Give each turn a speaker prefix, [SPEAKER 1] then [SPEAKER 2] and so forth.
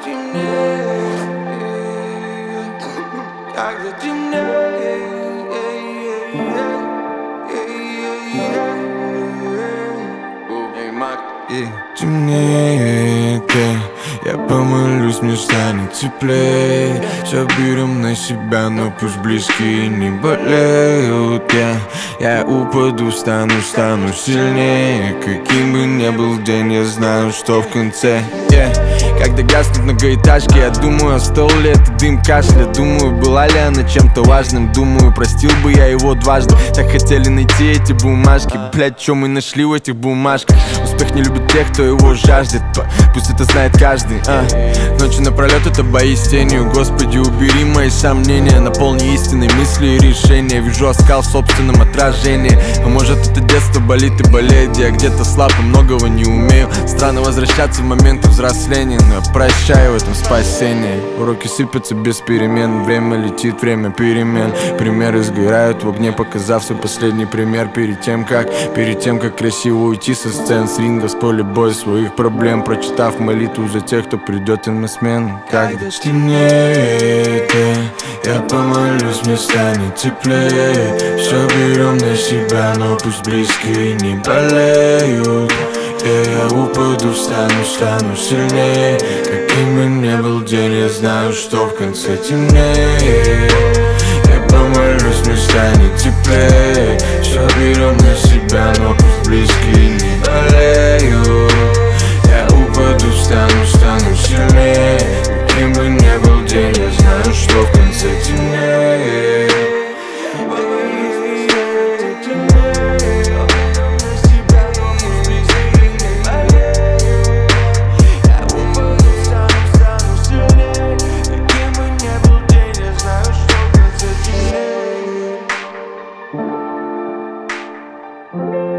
[SPEAKER 1] темнее, когда темнее. Темнеет, я помолюсь, мне станет теплее. Все берем на себя, но пусть близкие не болеют. Я упаду, стану сильнее. Каким бы ни был день, я знаю, что в конце. Когда гаснут многоэтажки, я думаю, остыл ли это дым кашля. Думаю, была ли она чем-то важным. Думаю, простил бы я его дважды. Так хотели найти эти бумажки. Блять, что мы нашли в этих бумажках? Успех не любит тех, кто его жаждет. Пусть это знает каждый. Ночью напролет это бои с тенью. Господи, убери мои сомнения. Наполни истинной мысли и решения. Вижу оскал в собственном отражении. А может это детство болит и болеет. Я где-то слаб и многого не умею. Странно возвращаться в моменты взросления, но я прощаю в этом спасение. Уроки сыпятся без перемен. Время летит, время перемен. Примеры сгорают в огне, показав свой последний пример. Перед тем как красиво уйти со сцен, с ринга, с поля боя своих проблем, прочитав молитву за тех, кто придет им на смену. Когда стемнеет, я помолюсь, мне станет теплее. Все берем на себя, но пусть близкие не болеют. Я упаду, стану сильнее. Каким бы ни был день, я знаю, что в конце темнее. Я помолюсь, мне станет теплее. Все берем на себя, но пусть близкие не болеют. Я упаду, стану сильнее. Каким бы ни был день, я знаю, что в конце темнее.
[SPEAKER 2] Thank you.